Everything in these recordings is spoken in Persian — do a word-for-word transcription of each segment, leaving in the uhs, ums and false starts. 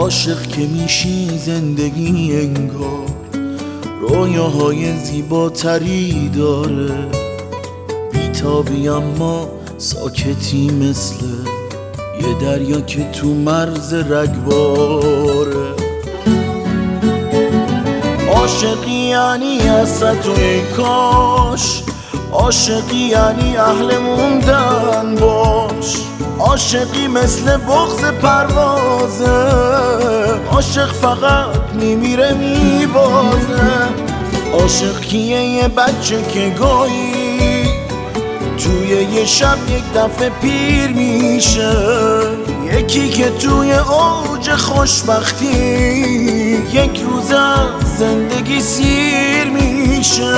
عاشق که میشی زندگی انگار رویاهای زیباتری داره، بیتابی اما ساکتی مثل یه دریا که تو مرز رگباره. عاشقی یعنی حسرت و کاش، عاشقی یعنی اهل موندن باش، عاشقی مثل بغض پروازه، عاشق فقط میمیره میبازه. عاشق کیه؟ یه بچه که گاهی توی یه شب یک دفعه پیر میشه، یکی که توی اوج خوشبختی یک روز از زندگی سیر میشه.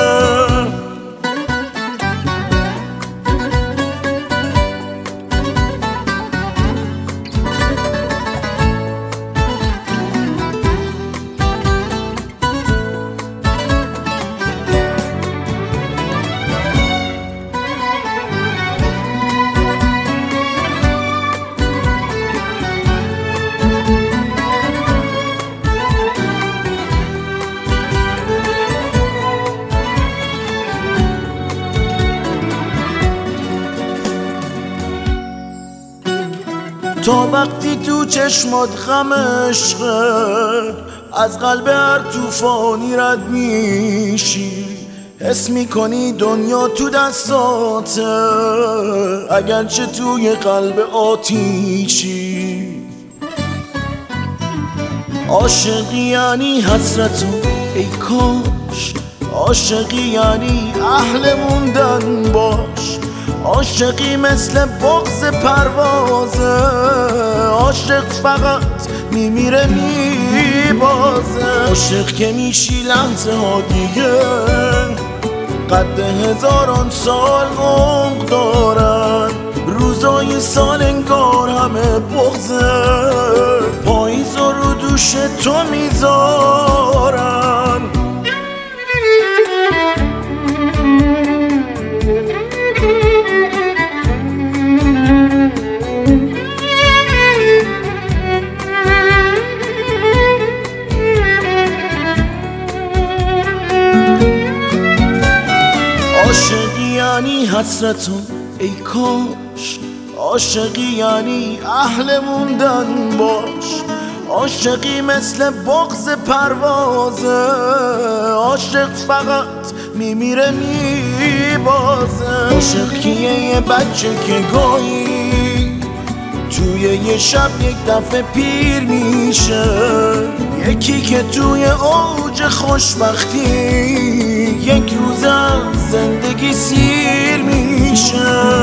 تا وقتی تو چشمات غم عشقه، از قلب هر توفانی رد میشی، حس میکنی دنیا تو دستاته اگرچه توی قلب آتیشی. عاشقی یعنی حسرت و ای کاش، عاشقی یعنی اهل موندن باش، عاشقی مثل بغض پروازه، عاشق فقط میمیره میبازه. عاشق که میشی لحظه ها دیگه قد هزاران سال عمق دارن، روزای سال انگار همه بغضه، پاییز رو دوش تو میذارن. عاشقی یعنی حسرت و ای کاش، عاشقی یعنی اهل موندن باش، عاشقی مثل بغض پروازه، عاشق فقط میمیره میبازه. عاشق کیه؟ یه بچه که گاهی توی یه شب یک دفعه پیر میشه، یکی که توی اوج خوشبختی یک روز از زندگی سیر میشه.